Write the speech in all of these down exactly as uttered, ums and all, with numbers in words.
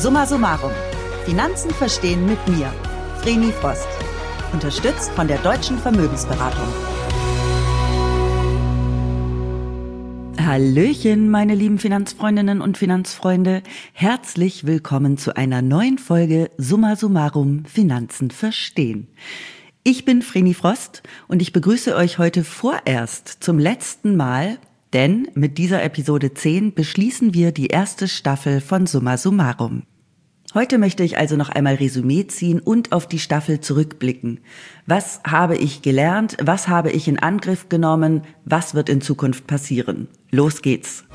Summa summarum. Finanzen verstehen mit mir, Vreni Frost. Unterstützt von der Deutschen Vermögensberatung. Hallöchen, meine lieben Finanzfreundinnen und Finanzfreunde. Herzlich willkommen zu einer neuen Folge Summa summarum Finanzen verstehen. Ich bin Vreni Frost und ich begrüße euch heute vorerst zum letzten Mal, denn mit dieser Episode zehn beschließen wir die erste Staffel von Summa summarum. Heute möchte ich also noch einmal Resümee ziehen und auf die Staffel zurückblicken. Was habe ich gelernt? Was habe ich in Angriff genommen? Was wird in Zukunft passieren? Los geht's!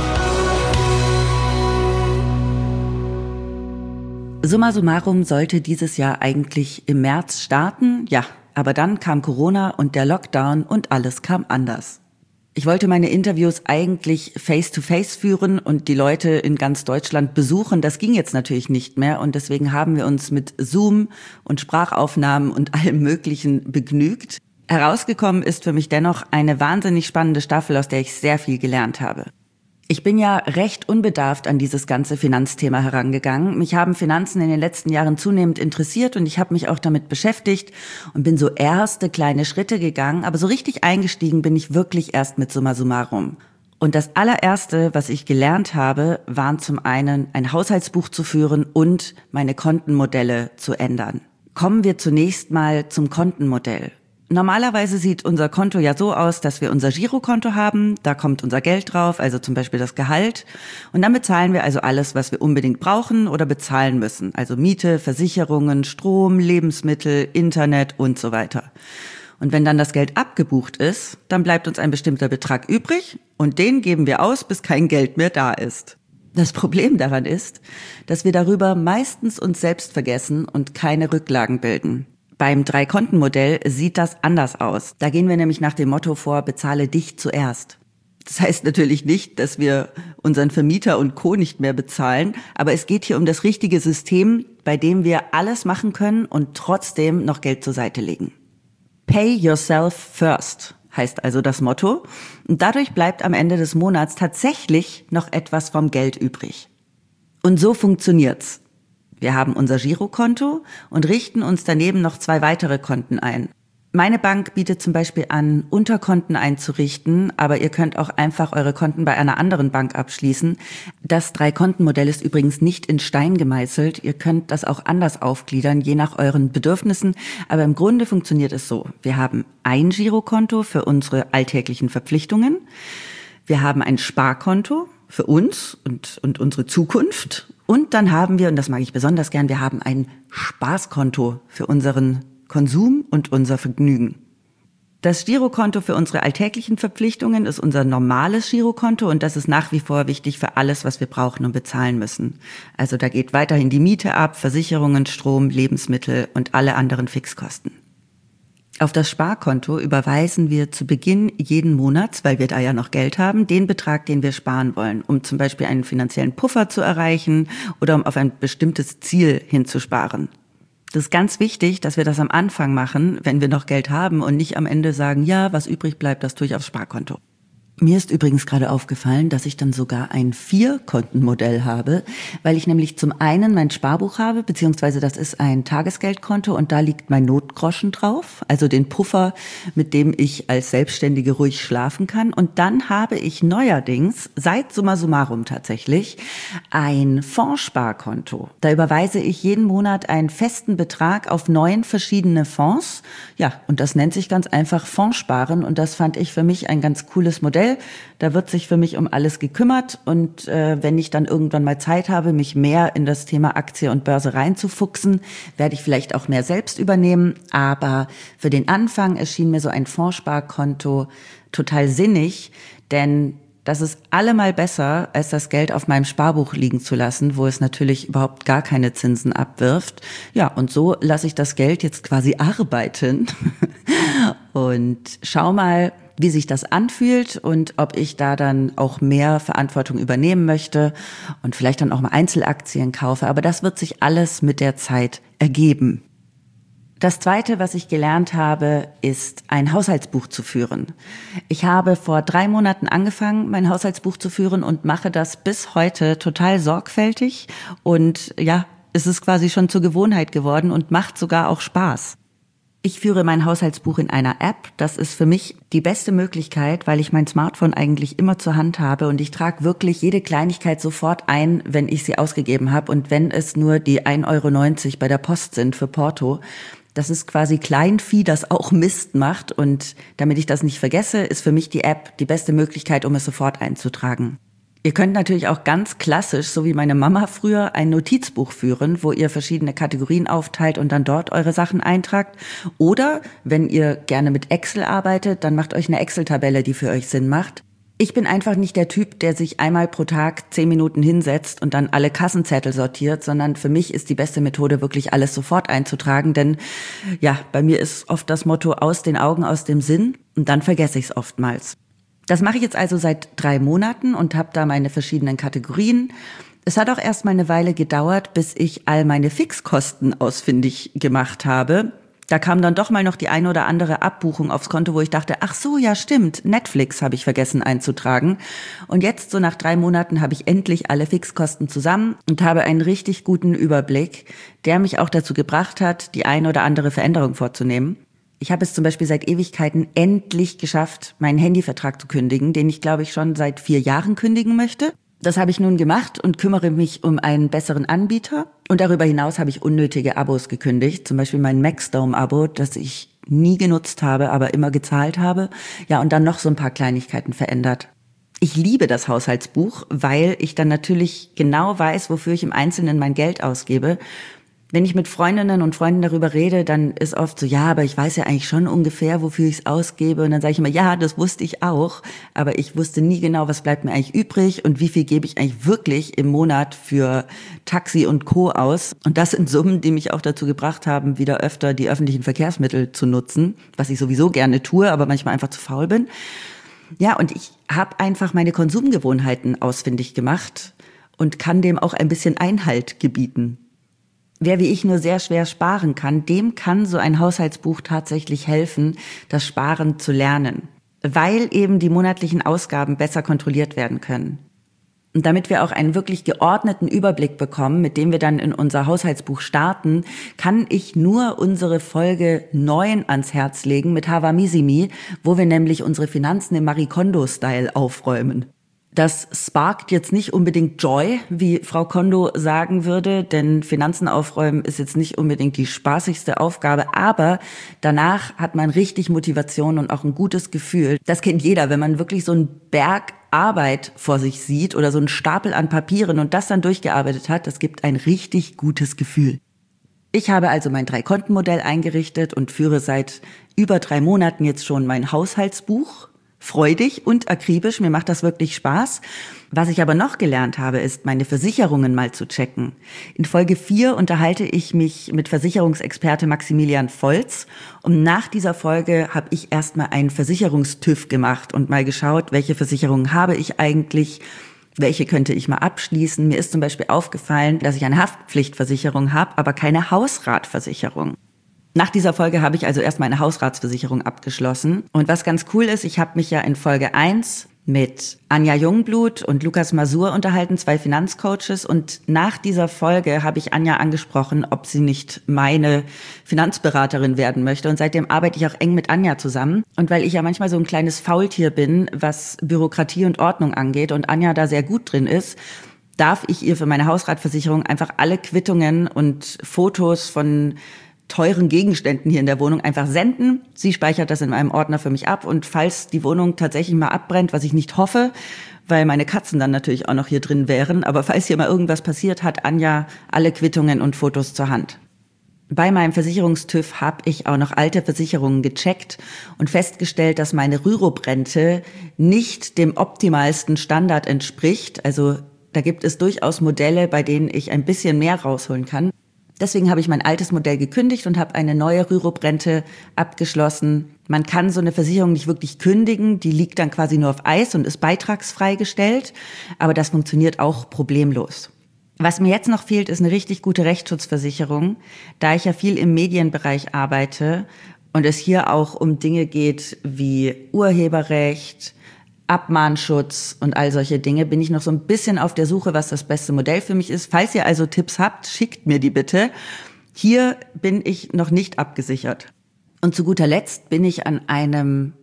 Summa summarum sollte dieses Jahr eigentlich im März starten, ja, aber dann kam Corona und der Lockdown und alles kam anders. Ich wollte meine Interviews eigentlich face-to-face führen und die Leute in ganz Deutschland besuchen. Das ging jetzt natürlich nicht mehr und deswegen haben wir uns mit Zoom und Sprachaufnahmen und allem Möglichen begnügt. Herausgekommen ist für mich dennoch eine wahnsinnig spannende Staffel, aus der ich sehr viel gelernt habe. Ich bin ja recht unbedarft an dieses ganze Finanzthema herangegangen. Mich haben Finanzen in den letzten Jahren zunehmend interessiert und ich habe mich auch damit beschäftigt und bin so erste kleine Schritte gegangen, aber so richtig eingestiegen bin ich wirklich erst mit Summa summarum. Und das allererste, was ich gelernt habe, waren zum einen ein Haushaltsbuch zu führen und meine Kontenmodelle zu ändern. Kommen wir zunächst mal zum Kontenmodell. Normalerweise sieht unser Konto ja so aus, dass wir unser Girokonto haben, da kommt unser Geld drauf, also zum Beispiel das Gehalt. Und dann bezahlen wir also alles, was wir unbedingt brauchen oder bezahlen müssen. Also Miete, Versicherungen, Strom, Lebensmittel, Internet und so weiter. Und wenn dann das Geld abgebucht ist, dann bleibt uns ein bestimmter Betrag übrig und den geben wir aus, bis kein Geld mehr da ist. Das Problem daran ist, dass wir darüber meistens uns selbst vergessen und keine Rücklagen bilden. Beim Drei-Konten-Modell sieht das anders aus. Da gehen wir nämlich nach dem Motto vor, bezahle dich zuerst. Das heißt natürlich nicht, dass wir unseren Vermieter und Co. nicht mehr bezahlen, aber es geht hier um das richtige System, bei dem wir alles machen können und trotzdem noch Geld zur Seite legen. Pay yourself first heißt also das Motto. Und dadurch bleibt am Ende des Monats tatsächlich noch etwas vom Geld übrig. Und so funktioniert's. Wir haben unser Girokonto und richten uns daneben noch zwei weitere Konten ein. Meine Bank bietet zum Beispiel an, Unterkonten einzurichten, aber ihr könnt auch einfach eure Konten bei einer anderen Bank abschließen. Das Drei-Konten-Modell ist übrigens nicht in Stein gemeißelt. Ihr könnt das auch anders aufgliedern, je nach euren Bedürfnissen. Aber im Grunde funktioniert es so. Wir haben ein Girokonto für unsere alltäglichen Verpflichtungen. Wir haben ein Sparkonto für uns und, und unsere Zukunft. Und dann haben wir, und das mag ich besonders gern, wir haben ein Spaßkonto für unseren Konsum und unser Vergnügen. Das Girokonto für unsere alltäglichen Verpflichtungen ist unser normales Girokonto und das ist nach wie vor wichtig für alles, was wir brauchen und bezahlen müssen. Also da geht weiterhin die Miete ab, Versicherungen, Strom, Lebensmittel und alle anderen Fixkosten. Auf das Sparkonto überweisen wir zu Beginn jeden Monats, weil wir da ja noch Geld haben, den Betrag, den wir sparen wollen, um zum Beispiel einen finanziellen Puffer zu erreichen oder um auf ein bestimmtes Ziel hinzusparen. Das ist ganz wichtig, dass wir das am Anfang machen, wenn wir noch Geld haben und nicht am Ende sagen, ja, was übrig bleibt, das tue ich aufs Sparkonto. Mir ist übrigens gerade aufgefallen, dass ich dann sogar ein Vier-Konten-Modell habe, weil ich nämlich zum einen mein Sparbuch habe, beziehungsweise das ist ein Tagesgeldkonto und da liegt mein Notgroschen drauf, also den Puffer, mit dem ich als Selbstständige ruhig schlafen kann. Und dann habe ich neuerdings, seit Summa summarum tatsächlich, ein Fondssparkonto. Da überweise ich jeden Monat einen festen Betrag auf neun verschiedene Fonds. Ja, und das nennt sich ganz einfach Fondssparen und das fand ich für mich ein ganz cooles Modell. Da wird sich für mich um alles gekümmert und äh, wenn ich dann irgendwann mal Zeit habe, mich mehr in das Thema Aktie und Börse reinzufuchsen, werde ich vielleicht auch mehr selbst übernehmen. Aber für den Anfang erschien mir so ein Fondssparkonto total sinnig, denn das ist allemal besser, als das Geld auf meinem Sparbuch liegen zu lassen, wo es natürlich überhaupt gar keine Zinsen abwirft. Ja, und so lasse ich das Geld jetzt quasi arbeiten und schau mal, wie sich das anfühlt und ob ich da dann auch mehr Verantwortung übernehmen möchte und vielleicht dann auch mal Einzelaktien kaufe. Aber das wird sich alles mit der Zeit ergeben. Das Zweite, was ich gelernt habe, ist, ein Haushaltsbuch zu führen. Ich habe vor drei Monaten angefangen, mein Haushaltsbuch zu führen und mache das bis heute total sorgfältig. Und ja, es ist quasi schon zur Gewohnheit geworden und macht sogar auch Spaß. Ich führe mein Haushaltsbuch in einer App. Das ist für mich die beste Möglichkeit, weil ich mein Smartphone eigentlich immer zur Hand habe und ich trage wirklich jede Kleinigkeit sofort ein, wenn ich sie ausgegeben habe und wenn es nur die ein Euro neunzig bei der Post sind für Porto. Das ist quasi Kleinvieh, das auch Mist macht und damit ich das nicht vergesse, ist für mich die App die beste Möglichkeit, um es sofort einzutragen. Ihr könnt natürlich auch ganz klassisch, so wie meine Mama früher, ein Notizbuch führen, wo ihr verschiedene Kategorien aufteilt und dann dort eure Sachen eintragt. Oder wenn ihr gerne mit Excel arbeitet, dann macht euch eine Excel-Tabelle, die für euch Sinn macht. Ich bin einfach nicht der Typ, der sich einmal pro Tag zehn Minuten hinsetzt und dann alle Kassenzettel sortiert, sondern für mich ist die beste Methode, wirklich alles sofort einzutragen. Denn ja, bei mir ist oft das Motto aus den Augen, aus dem Sinn und dann vergesse ich es oftmals. Das mache ich jetzt also seit drei Monaten und habe da meine verschiedenen Kategorien. Es hat auch erst mal eine Weile gedauert, bis ich all meine Fixkosten ausfindig gemacht habe. Da kam dann doch mal noch die eine oder andere Abbuchung aufs Konto, wo ich dachte, ach so, ja stimmt, Netflix habe ich vergessen einzutragen. Und jetzt, so nach drei Monaten, habe ich endlich alle Fixkosten zusammen und habe einen richtig guten Überblick, der mich auch dazu gebracht hat, die eine oder andere Veränderung vorzunehmen. Ich habe es zum Beispiel seit Ewigkeiten endlich geschafft, meinen Handyvertrag zu kündigen, den ich, glaube ich, schon seit vier Jahren kündigen möchte. Das habe ich nun gemacht und kümmere mich um einen besseren Anbieter. Und darüber hinaus habe ich unnötige Abos gekündigt, zum Beispiel mein Maxdome-Abo, das ich nie genutzt habe, aber immer gezahlt habe. Ja, und dann noch so ein paar Kleinigkeiten verändert. Ich liebe das Haushaltsbuch, weil ich dann natürlich genau weiß, wofür ich im Einzelnen mein Geld ausgebe. Wenn ich mit Freundinnen und Freunden darüber rede, dann ist oft so, ja, aber ich weiß ja eigentlich schon ungefähr, wofür ich es ausgebe. Und dann sage ich immer, ja, das wusste ich auch. Aber ich wusste nie genau, was bleibt mir eigentlich übrig und wie viel gebe ich eigentlich wirklich im Monat für Taxi und Co. aus. Und das sind Summen, die mich auch dazu gebracht haben, wieder öfter die öffentlichen Verkehrsmittel zu nutzen, was ich sowieso gerne tue, aber manchmal einfach zu faul bin. Ja, und ich habe einfach meine Konsumgewohnheiten ausfindig gemacht und kann dem auch ein bisschen Einhalt gebieten. Wer wie ich nur sehr schwer sparen kann, dem kann so ein Haushaltsbuch tatsächlich helfen, das Sparen zu lernen, weil eben die monatlichen Ausgaben besser kontrolliert werden können. Und damit wir auch einen wirklich geordneten Überblick bekommen, mit dem wir dann in unser Haushaltsbuch starten, kann ich nur unsere Folge neun ans Herz legen mit Havamisimi, wo wir nämlich unsere Finanzen im Marie Kondo-Style aufräumen. Das sparkt jetzt nicht unbedingt Joy, wie Frau Kondo sagen würde, denn Finanzen aufräumen ist jetzt nicht unbedingt die spaßigste Aufgabe, aber danach hat man richtig Motivation und auch ein gutes Gefühl. Das kennt jeder, wenn man wirklich so einen Berg Arbeit vor sich sieht oder so einen Stapel an Papieren und das dann durchgearbeitet hat, das gibt ein richtig gutes Gefühl. Ich habe also mein Drei-Konten-Modell eingerichtet und führe seit über drei Monaten jetzt schon mein Haushaltsbuch. Freudig und akribisch, mir macht das wirklich Spaß. Was ich aber noch gelernt habe, ist, meine Versicherungen mal zu checken. In Folge vier unterhalte ich mich mit Versicherungsexperte Maximilian Volz und nach dieser Folge habe ich erstmal einen Versicherungstüv gemacht und mal geschaut, welche Versicherungen habe ich eigentlich, welche könnte ich mal abschließen. Mir ist zum Beispiel aufgefallen, dass ich eine Haftpflichtversicherung habe, aber keine Hausratversicherung. Nach dieser Folge habe ich also erstmal eine Hausratsversicherung abgeschlossen. Und was ganz cool ist, ich habe mich ja in Folge eins mit Anja Jungblut und Lukas Masur unterhalten, zwei Finanzcoaches. Und nach dieser Folge habe ich Anja angesprochen, ob sie nicht meine Finanzberaterin werden möchte. Und seitdem arbeite ich auch eng mit Anja zusammen. Und weil ich ja manchmal so ein kleines Faultier bin, was Bürokratie und Ordnung angeht und Anja da sehr gut drin ist, darf ich ihr für meine Hausratversicherung einfach alle Quittungen und Fotos von teuren Gegenständen hier in der Wohnung einfach senden. Sie speichert das in einem Ordner für mich ab und falls die Wohnung tatsächlich mal abbrennt, was ich nicht hoffe, weil meine Katzen dann natürlich auch noch hier drin wären, aber falls hier mal irgendwas passiert, hat Anja alle Quittungen und Fotos zur Hand. Bei meinem Versicherungstüv habe ich auch noch alte Versicherungen gecheckt und festgestellt, dass meine Rürup-Rente nicht dem optimalsten Standard entspricht. Also da gibt es durchaus Modelle, bei denen ich ein bisschen mehr rausholen kann. Deswegen habe ich mein altes Modell gekündigt und habe eine neue Rürup-Rente abgeschlossen. Man kann so eine Versicherung nicht wirklich kündigen, die liegt dann quasi nur auf Eis und ist beitragsfrei gestellt, aber das funktioniert auch problemlos. Was mir jetzt noch fehlt, ist eine richtig gute Rechtsschutzversicherung, da ich ja viel im Medienbereich arbeite und es hier auch um Dinge geht wie Urheberrecht, Abmahnschutz und all solche Dinge, bin ich noch so ein bisschen auf der Suche, was das beste Modell für mich ist. Falls ihr also Tipps habt, schickt mir die bitte. Hier bin ich noch nicht abgesichert. Und zu guter Letzt bin ich an einem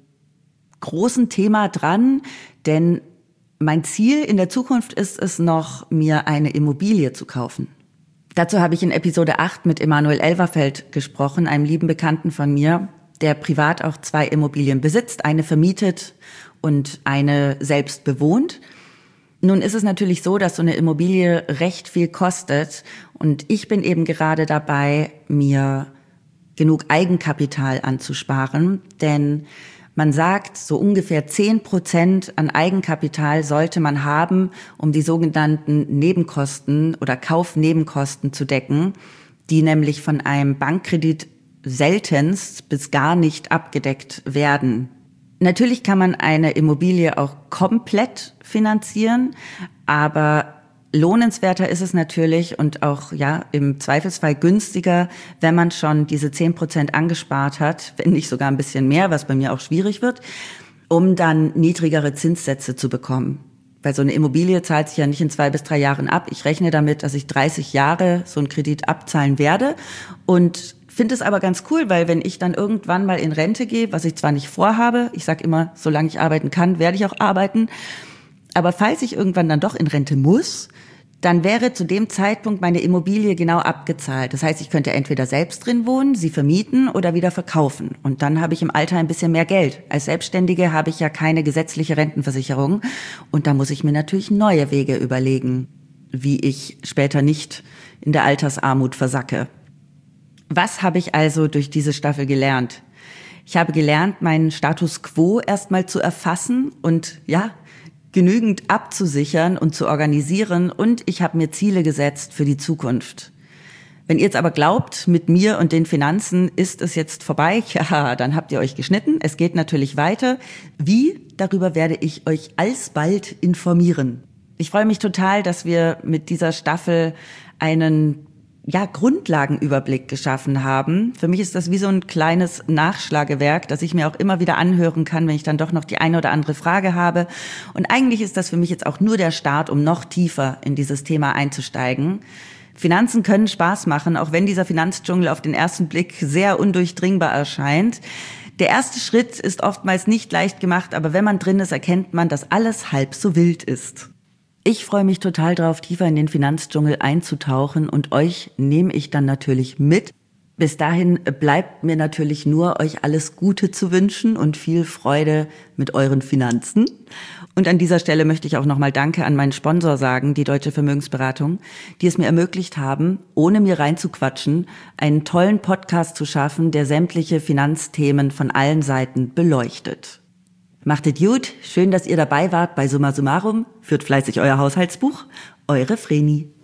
großen Thema dran, denn mein Ziel in der Zukunft ist es noch, mir eine Immobilie zu kaufen. Dazu habe ich in Episode acht mit Emanuel Elverfeld gesprochen, einem lieben Bekannten von mir, der privat auch zwei Immobilien besitzt, eine vermietet und eine selbst bewohnt. Nun ist es natürlich so, dass so eine Immobilie recht viel kostet und ich bin eben gerade dabei, mir genug Eigenkapital anzusparen, denn man sagt, so ungefähr zehn Prozent an Eigenkapital sollte man haben, um die sogenannten Nebenkosten oder Kaufnebenkosten zu decken, die nämlich von einem Bankkredit seltenst bis gar nicht abgedeckt werden. Natürlich kann man eine Immobilie auch komplett finanzieren, aber lohnenswerter ist es natürlich und auch ja im Zweifelsfall günstiger, wenn man schon diese zehn Prozent angespart hat, wenn nicht sogar ein bisschen mehr, was bei mir auch schwierig wird, um dann niedrigere Zinssätze zu bekommen. Weil so eine Immobilie zahlt sich ja nicht in zwei bis drei Jahren ab. Ich rechne damit, dass ich dreißig Jahre so einen Kredit abzahlen werde und finde es aber ganz cool, weil wenn ich dann irgendwann mal in Rente gehe, was ich zwar nicht vorhabe, ich sage immer, solange ich arbeiten kann, werde ich auch arbeiten, aber falls ich irgendwann dann doch in Rente muss, dann wäre zu dem Zeitpunkt meine Immobilie genau abgezahlt. Das heißt, ich könnte entweder selbst drin wohnen, sie vermieten oder wieder verkaufen. Und dann habe ich im Alter ein bisschen mehr Geld. Als Selbstständige habe ich ja keine gesetzliche Rentenversicherung. Und da muss ich mir natürlich neue Wege überlegen, wie ich später nicht in der Altersarmut versacke. Was habe ich also durch diese Staffel gelernt? Ich habe gelernt, meinen Status quo erstmal zu erfassen und ja, genügend abzusichern und zu organisieren und ich habe mir Ziele gesetzt für die Zukunft. Wenn ihr jetzt aber glaubt, mit mir und den Finanzen ist es jetzt vorbei, ja, dann habt ihr euch geschnitten. Es geht natürlich weiter. Wie? Darüber werde ich euch alsbald informieren. Ich freue mich total, dass wir mit dieser Staffel einen ja, Grundlagenüberblick geschaffen haben. Für mich ist das wie so ein kleines Nachschlagewerk, das ich mir auch immer wieder anhören kann, wenn ich dann doch noch die eine oder andere Frage habe. Und eigentlich ist das für mich jetzt auch nur der Start, um noch tiefer in dieses Thema einzusteigen. Finanzen können Spaß machen, auch wenn dieser Finanzdschungel auf den ersten Blick sehr undurchdringbar erscheint. Der erste Schritt ist oftmals nicht leicht gemacht, aber wenn man drin ist, erkennt man, dass alles halb so wild ist. Ich freue mich total drauf, tiefer in den Finanzdschungel einzutauchen und euch nehme ich dann natürlich mit. Bis dahin bleibt mir natürlich nur, euch alles Gute zu wünschen und viel Freude mit euren Finanzen. Und an dieser Stelle möchte ich auch nochmal Danke an meinen Sponsor sagen, die Deutsche Vermögensberatung, die es mir ermöglicht haben, ohne mir reinzuquatschen, einen tollen Podcast zu schaffen, der sämtliche Finanzthemen von allen Seiten beleuchtet. Macht es gut, schön, dass ihr dabei wart bei Summa Summarum, führt fleißig euer Haushaltsbuch, eure Vreni.